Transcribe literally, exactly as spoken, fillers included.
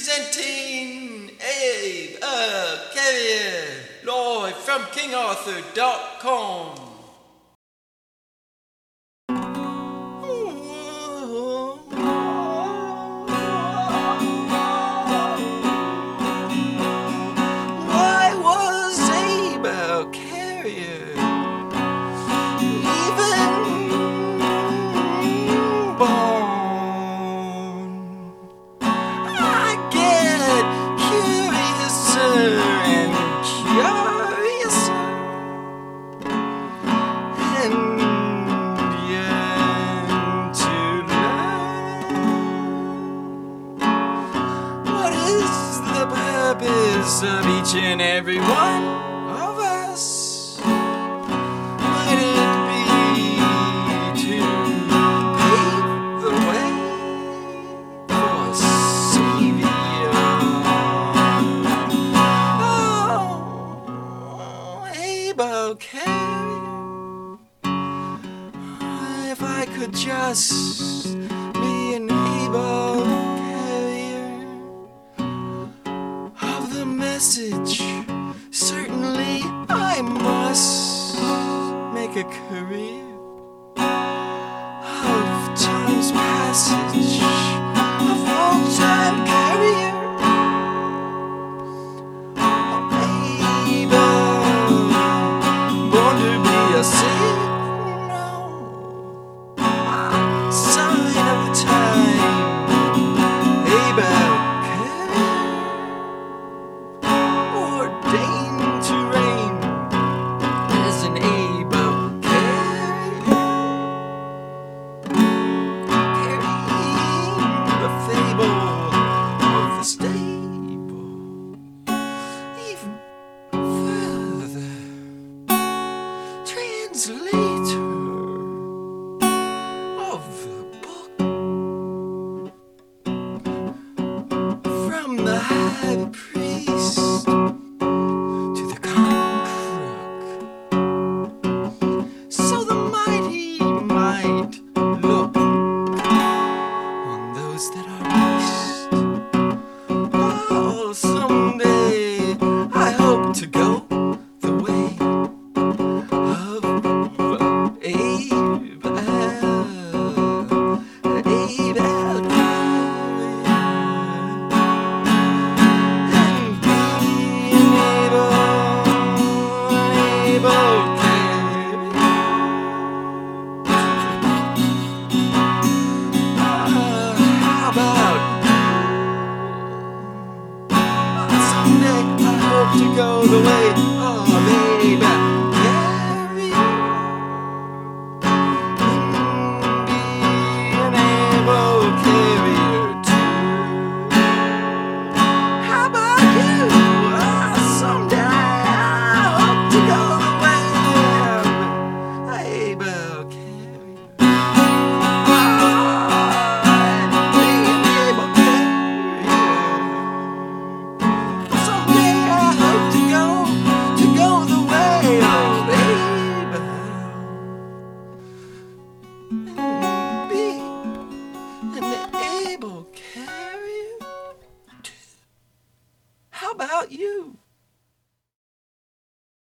Presenting Abe uh, Carrier, live from King Arthur dot com. Why was Abe a carrier even born? I get curiouser and curiouser, and yearn to learn what is the purpose of each and every one of us. Might it be to pave the way for a savior? Oh, Abe Carrier, if I could just be an Abe Carrier of the message, certainly I must make a career of time's passage, a full-time carrier. Abe, born to be a signal, sign of the time. Abe Carrier, ordained to reign as an Abe Carrier, carrying the fable of the stable even further. Translator of the book from the high priest to the common crook, so the mighty might look on those that are least. Oh, someday I hope to go the way of Abe, Abe Carrier, and be an Abe, Abe Carrier. Ah, how about someday I hope to go the way of